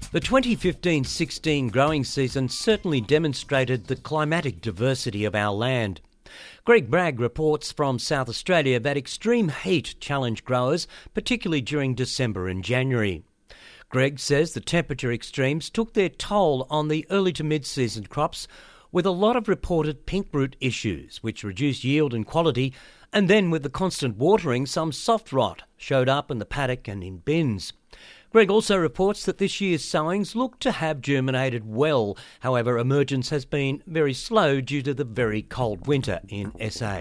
The 2015-16 growing season certainly demonstrated the climatic diversity of our land. Greg Bragg reports from South Australia that extreme heat challenged growers, particularly during December and January. Greg says the temperature extremes took their toll on the early to mid-season crops, with a lot of reported pink root issues, which reduced yield and quality, and then with the constant watering, some soft rot showed up in the paddock and in bins. Greg also reports that this year's sowings look to have germinated well. However, emergence has been very slow due to the very cold winter in SA.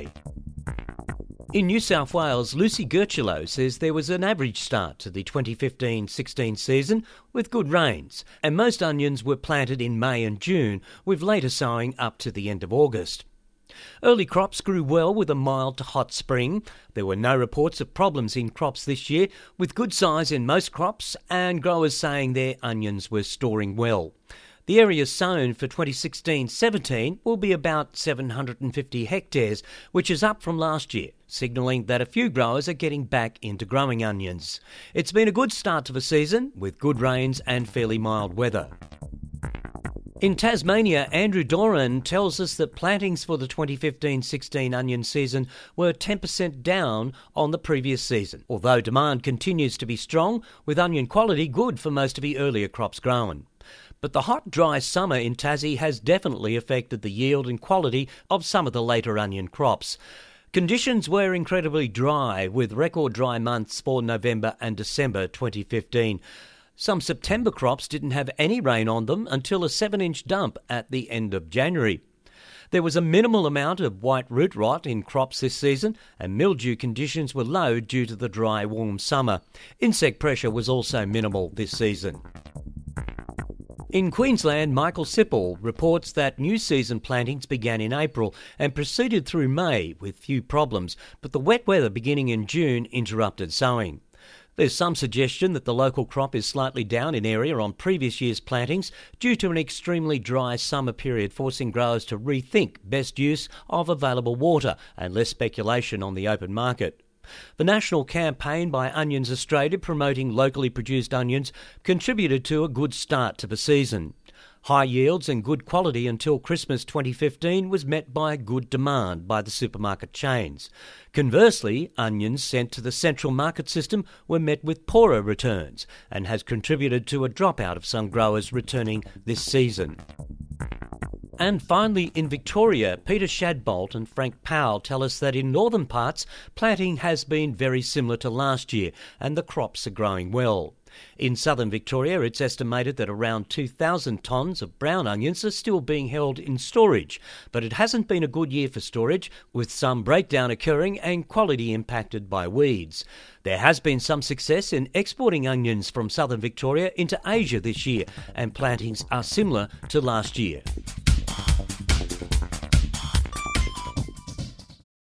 In New South Wales, Lucy Gerchulo says there was an average start to the 2015-16 season with good rains, and most onions were planted in May and June, with later sowing up to the end of August. Early crops grew well with a mild to hot spring. There were no reports of problems in crops this year, with good size in most crops and growers saying their onions were storing well. The area sown for 2016-17 will be about 750 hectares, which is up from last year, signalling that a few growers are getting back into growing onions. It's been a good start to the season, with good rains and fairly mild weather. In Tasmania, Andrew Doran tells us that plantings for the 2015-16 onion season were 10% down on the previous season, although demand continues to be strong, with onion quality good for most of the earlier crops grown. But the hot, dry summer in Tassie has definitely affected the yield and quality of some of the later onion crops. Conditions were incredibly dry, with record dry months for November and December 2015. Some September crops didn't have any rain on them until a 7-inch dump at the end of January. There was a minimal amount of white root rot in crops this season, and mildew conditions were low due to the dry, warm summer. Insect pressure was also minimal this season. In Queensland, Michael Sipple reports that new season plantings began in April and proceeded through May with few problems, but the wet weather beginning in June interrupted sowing. There's some suggestion that the local crop is slightly down in area on previous year's plantings due to an extremely dry summer period, forcing growers to rethink best use of available water and less speculation on the open market. The national campaign by Onions Australia promoting locally produced onions contributed to a good start to the season. High yields and good quality until Christmas 2015 was met by good demand by the supermarket chains. Conversely, onions sent to the central market system were met with poorer returns and has contributed to a dropout of some growers returning this season. And finally, in Victoria, Peter Shadbolt and Frank Powell tell us that in northern parts, planting has been very similar to last year and the crops are growing well. In southern Victoria, it's estimated that around 2,000 tonnes of brown onions are still being held in storage, but it hasn't been a good year for storage, with some breakdown occurring and quality impacted by weeds. There has been some success in exporting onions from southern Victoria into Asia this year, and plantings are similar to last year.